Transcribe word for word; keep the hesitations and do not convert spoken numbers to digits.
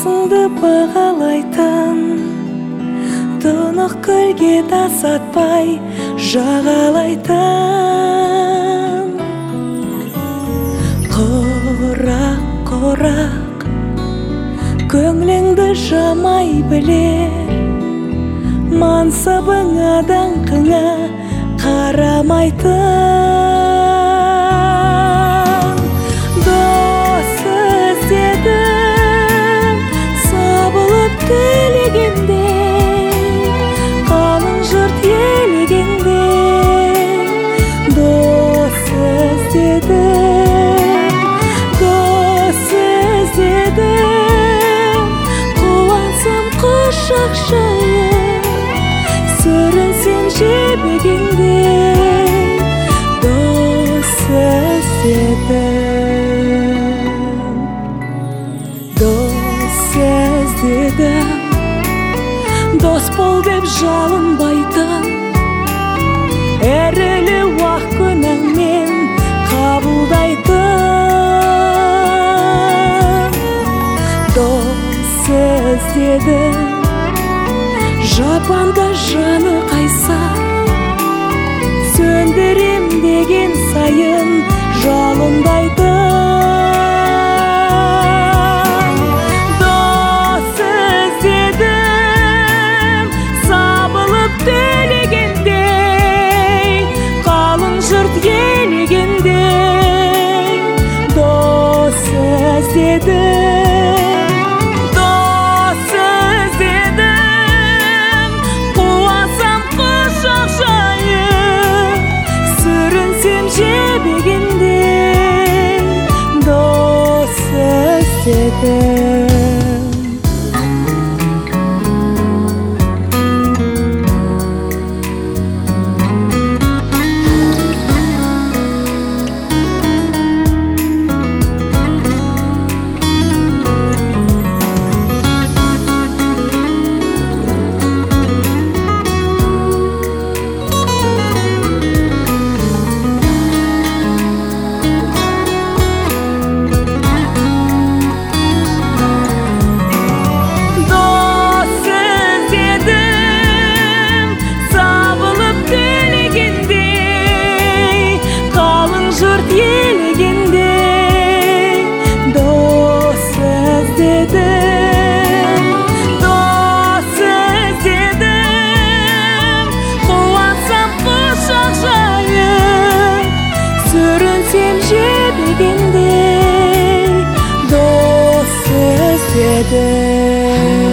досыңды бағалайтын, тұнық көлге тасатпай жағалайтын. Құрақ-құрақ көңліңді жамай білер, мансабыңа даңқыңа қарамайтын. Дос іздедім сабылып тілегенде, қалың жұрт елегенде. Дос іздедім, дос іздедім, қуансам құшақ жайып, сүрінсем жебегенде. Дос іздедім, дос іздедім, дос бол деп жалынбайтын, әрілі уақ күнәңмен қабылдайтын. Дос іздедім, жапанда жаны қайсар, сөндірем деген сайын жалындайтын. Дос іздедім сабылып төлегенде, қалың жұрт елегенде. Дос іздедім, дос іздедім, қуансам құшақ жайып, сүрінсем жебегенде. Дос іздедім. Жебегенде, дос іздедім.